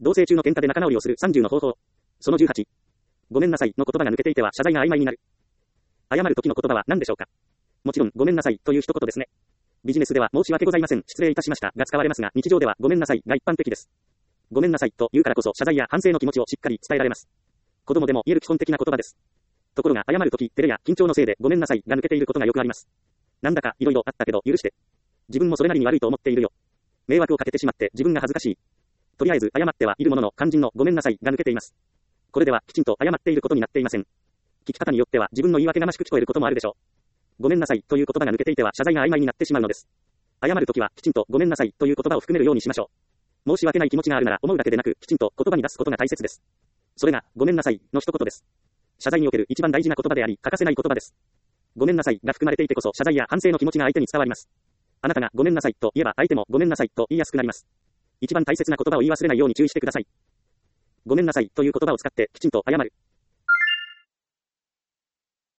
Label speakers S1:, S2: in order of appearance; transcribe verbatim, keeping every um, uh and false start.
S1: 同棲中の喧嘩で仲直りをするさんじゅうの方法。そのじゅうはち。ごめんなさいの言葉が抜けていては謝罪が曖昧になる。謝る時の言葉は何でしょうか。もちろん、ごめんなさいという一言ですね。ビジネスでは申し訳ございません、失礼いたしましたが使われますが、日常ではごめんなさいが一般的です。ごめんなさいと言うからこそ謝罪や反省の気持ちをしっかり伝えられます。子供でも言える基本的な言葉です。ところが謝るとき、照れや緊張のせいでごめんなさいが抜けていることがよくあります。なんだか色々あったけど許して。自分もそれなりに悪いと思っているよ。迷惑をかけてしまって自分が恥ずかしい。とりあえず謝ってはいるものの肝心のごめんなさいが抜けています。これではきちんと謝っていることになっていません。聞き方によっては自分の言い訳がましく聞こえることもあるでしょう。ごめんなさいという言葉が抜けていては謝罪が曖昧になってしまうのです。謝るときはきちんとごめんなさいという言葉を含めるようにしましょう。申し訳ない気持ちがあるなら思うだけでなくきちんと言葉に出すことが大切です。それがごめんなさいの一言です。謝罪における一番大事な言葉であり欠かせない言葉です。ごめんなさいが含まれていてこそ謝罪や反省の気持ちが相手に伝わります。あなたがごめんなさいと言えば相手もごめんなさいと言いやすくなります。一番大切な言葉を言い忘れないように注意してください。ごめんなさいという言葉を使ってきちんと謝る。